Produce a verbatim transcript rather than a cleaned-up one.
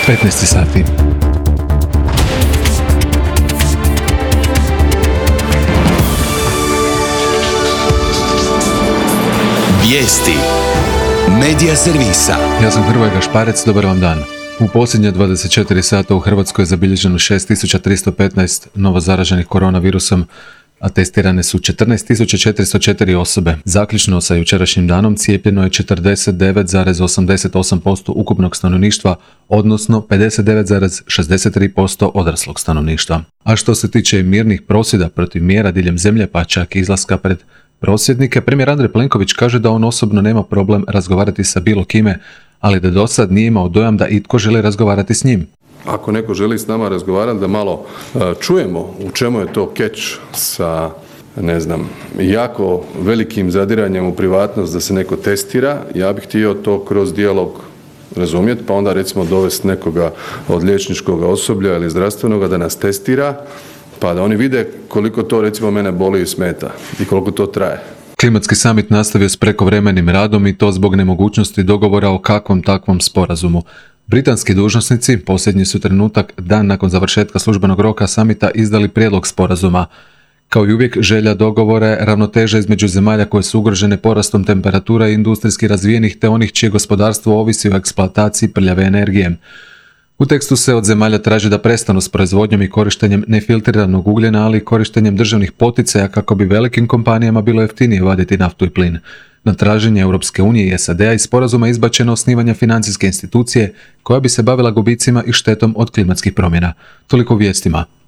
petnaest sati. Vijesti Medija servisa. Ja sam Hrvoje Gašparec, dobar vam dan. U posljednje dvadeset četiri sata u Hrvatskoj je zabilježeno šest tisuća tristo petnaest novo zaraženih koronavirusom, a testirane su četrnaest tisuća četiristo četiri osobe. Zaključno sa jučerašnjim danom cijepljeno je četrdeset devet zarez osamdeset osam posto ukupnog stanovništva, odnosno pedeset devet zarez šezdeset tri posto odraslog stanovništva. A što se tiče mirnih prosvjeda protiv mjera diljem zemlje, pa čak i izlaska pred prosvjednike, premijer Andrej Plenković kaže da on osobno nema problem razgovarati sa bilo kime, ali da dosad nije imao dojam da itko želi razgovarati s njim. Ako neko želi s nama razgovarati, da malo uh, čujemo u čemu je to keč sa, ne znam, jako velikim zadiranjem u privatnost da se neko testira, ja bih htio to kroz dijalog razumjeti, pa onda recimo dovesti nekoga od liječničkog osoblja ili zdravstvenoga da nas testira, pa da oni vide koliko to recimo mene boli i smeta i koliko to traje. Klimatski samit nastavio s prekovremenim radom i to zbog nemogućnosti dogovora o kakvom takvom sporazumu. Britanski dužnosnici posljednji su trenutak, dan nakon završetka službenog roka samita, izdali prijedlog sporazuma. Kao i uvijek, želja dogovora je ravnoteža između zemalja koje su ugrožene porastom temperatura i industrijski razvijenih te onih čije gospodarstvo ovisi o eksploataciji prljave energije. U tekstu se od zemalja traži da prestanu s proizvodnjom i korištenjem nefiltriranog ugljena, ali i korištenjem državnih poticaja kako bi velikim kompanijama bilo jeftinije vaditi naftu i plin. Na traženje Europske unije i S A D-a iz sporazuma izbačeno osnivanje financijske institucije koja bi se bavila gubicima i štetom od klimatskih promjena. Toliko u vijestima.